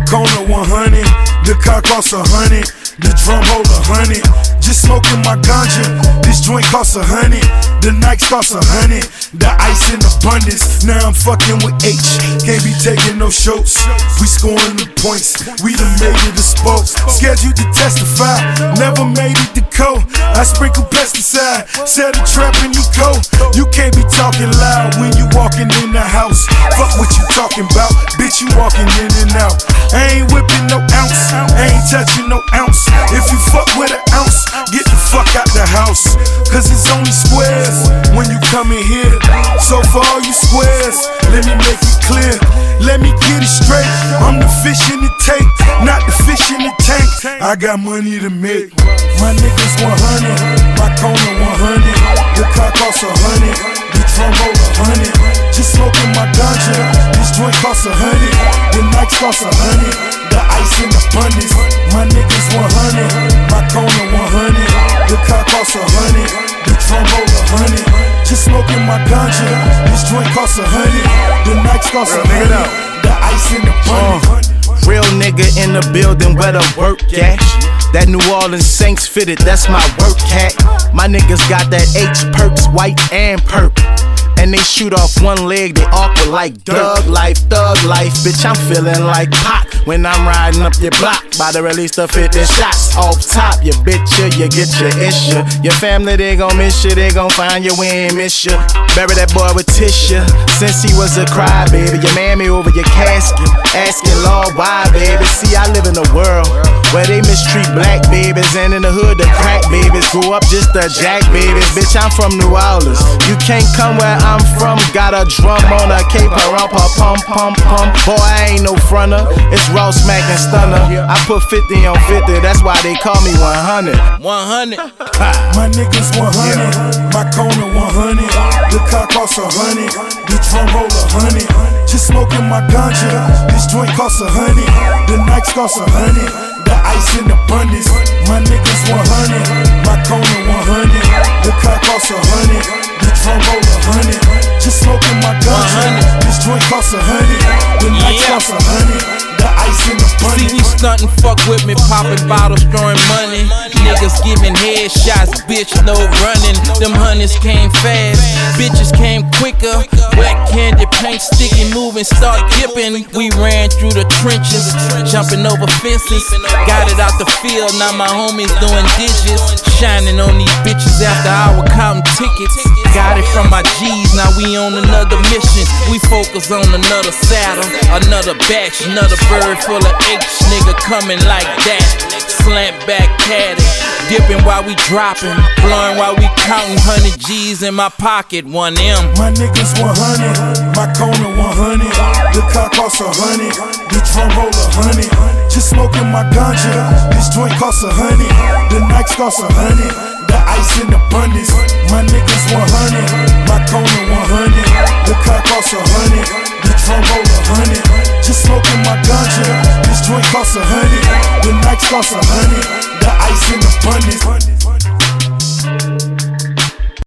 corner 100, the car costs 100, the drum hole 100. Just smoking my ganja, this joint costs 100, the Nikes cost 100, the ice in abundance. Now I'm fucking with H, can't be taking no shows. We scoring the points, we done made it a sport. Scheduled to testify, never made it to court. I sprinkle pesticide, set a trap and you go. You can't be talking loud when you walking in the house. Fuck what you talking about, bitch, you walking in and out. I ain't whipping no ounce, I ain't touching no ounce. If you fuck with an ounce, get the fuck out the house, cause it's only squares when you come in here. So for all you squares, let me make it clear, let me get it straight. I'm the fish in the tank, not the fish in the tank. I got money to make. My niggas 100, my corner 100, the car costs 100, the drum roll 100. Just smoking my ganja, this joint costs 100, the Nikes costs 100, the ice in abundance. My niggas 100, my corner 100, the car costs 100, the drum roll 100. Just smoking my ganja, this joint costs 100, the Nikes costs 100, the ice in abundance. Real nigga in the building where the work at. That New Orleans Saints fitted, that's my work hat. My niggas got that H perks, white and perk. And they shoot off one leg, they awkward like thug life. Bitch, I'm feeling like Pac when I'm riding up your block. By the release the 50 shots off top. You bitch you get your issue. Your family, they gon' miss you, they gon' find you, we ain't miss you. Bury that boy with tissue, since he was a crybaby. Your mammy over your casket, asking Lord why, baby. See, I live in a world where they mistreat black babies, and in the hood the crack babies grew up just the jack babies. Bitch, I'm from New Orleans, you can't come where I'm from. Got a drum on a cape, pump. Boy, I ain't no fronter, it's raw smack and stunner. I put 50 on 50, that's why they call me 100. My niggas 100, my corner 100, the car costs 100, the drum roll 100. Just smoking my ganja, this joint costs 100, the Nikes costs 100, the ice in abundance. My niggas 100, my corner 100, the car costs 100, the drum roll 100. Just smoking my ganja, this joint costs 100, the Nikes costs 100, the ice in abundance. See, we stuntin', fuck with me, poppin' bottles, throwing money. Niggas giving headshots, bitch, no running. Them honeys came fast, bitches came quicker. Wet candy paint, sticky, moving, start dipping. We ran through the trenches, jumping over fences. Got it out the field, now my homies doing digits. Shining on these bitches after hour, counting tickets. Got it from my G's, now we on another mission. We focus on another saddle, another batch, another bird full of H, nigga coming like that. Slant back caddy, dipping while we dropping, blowing while we counting. 100 G's in my pocket, 1M. My niggas 100, my corner 100, the car costs 100, the drum roll 100. Just smoking my ganja, this joint costs 100, the Nikes costs 100, the ice in abundance. My niggas 100, my corner 100, the car costs 100, the drum roll 100. Just smoking my ganja, this joint costs 100, the Nikes costs 100.